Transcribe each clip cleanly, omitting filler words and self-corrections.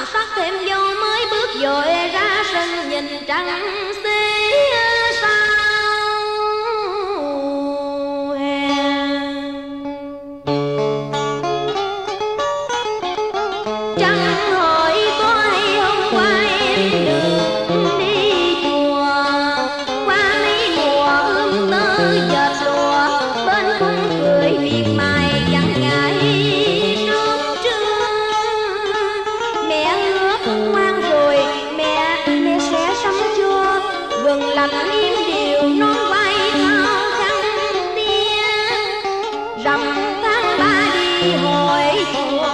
sắc thêm dâu mới bước vội ra sân nhìn trăng xế sao hè. Trăng hỏi có hay hôm qua em được đi chùa, qua mấy mùa ươm tơ dệt lụa, bên khung cười miệt mài chẳng ngại sớm trưa. Mẹ hứa ngoan rồi mẹ sẽ sắm cho vườn lạnh im điều non vai thao khăn tia, rằm tháng 3 đi hỏi chùa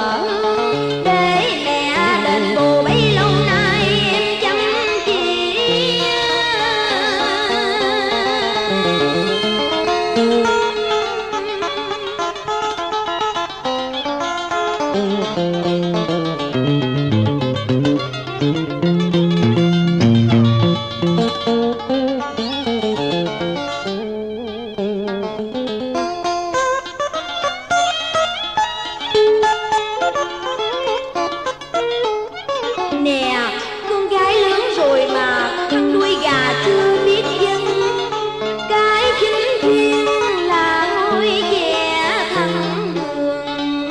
để mẹ đền bù bấy lâu nay em chăm chỉ. Nè, con gái lớn rồi mà thân đuôi gà chưa biết dân, cái chính duyên là ngôi vẻ thẳng đường.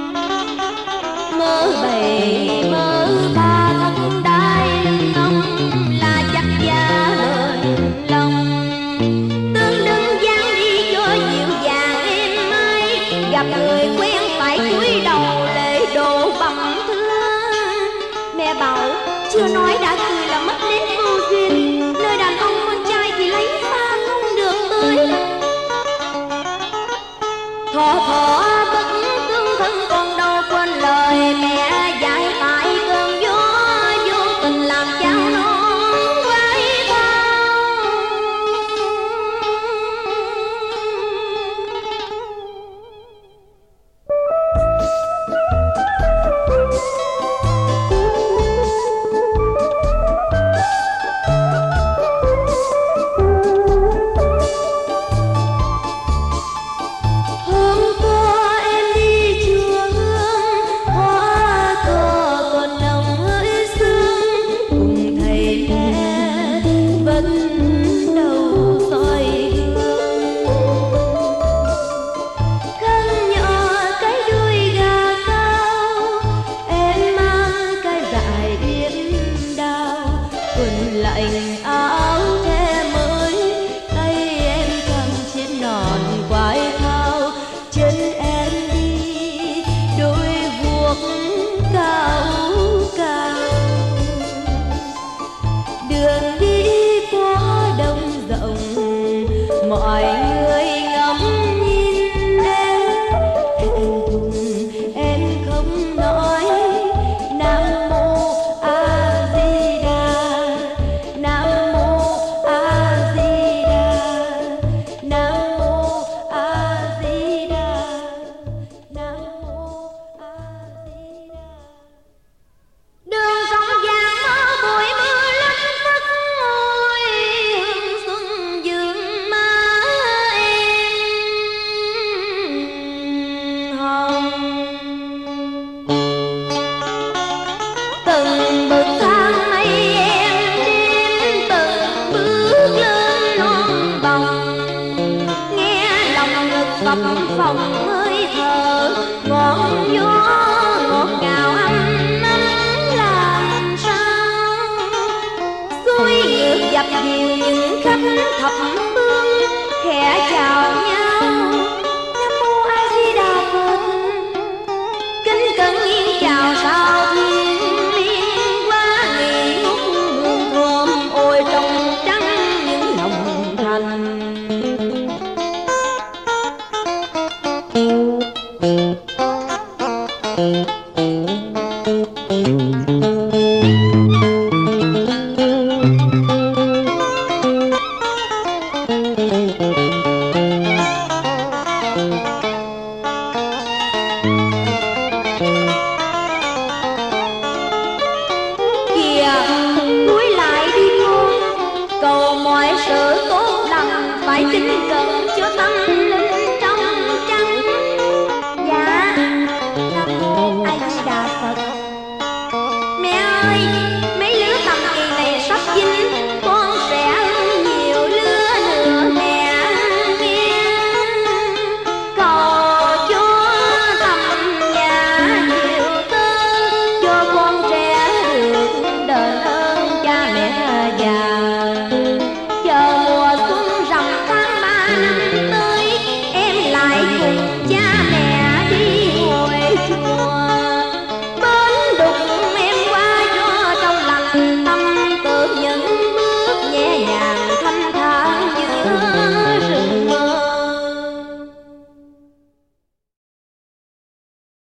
Mơ bầy mơ ba thân đai lưng ông là chắc giá lời lòng, tương đương dáng đi cho dịu dàng em ơi, gặp người quen phải cúi đầu lễ độ bẩm thưa. Mẹ bảo chưa nói đã cười là mất đến vô duyên, nơi đàn ông con trai thì lấy xa không được tới. Thọ thọ bất tương thân còn đâu quên lời mẹ dạy, tại cơn gió vô tình làm cháu non quay thao. Hôm qua em đi chùa hương, hoa cỏ còn nồng hơi sương, cùng thầy mẹ vẫn đầu soi gương. Khăn nhỏ cái đuôi gà cao, em mang cái dải yếm đào, quần lạnh áo the mới, tay em cầm chiếc nón quai thao, chân em đi đôi guốc cao cao. Đường đi quá đông rộng, mọi người ngắm nhìn em cùng em không nói Nam Mô A Di Đà, Nam Mô A Di Đà, Nam Mô A Di Đà, Nam Mô A Di Đà. Đường sông vàng mơ bụi mưa lất phất, ngồi hương xuân dương má em hồng. Từng bậc thang mây em đêm, từng bước lên non bồng, nghe lòng ngực phập phồng hơi thở, ngọn gió ngọt ngào âm ấm làm sao. Xuôi ngược dập dìu những khách thập phương khẽ chào nhau. Nam Mô A Di Đà Phật, kính cẩn nghiêng chào sao thiên liên qua nghỉ ngút hương thơm, ôi trong trắng những lòng thành. Kìa cúi lại đi con, cầu mọi sự tốt lành, phải kính cẩn cho tâm linh trong trắng. Dạ vào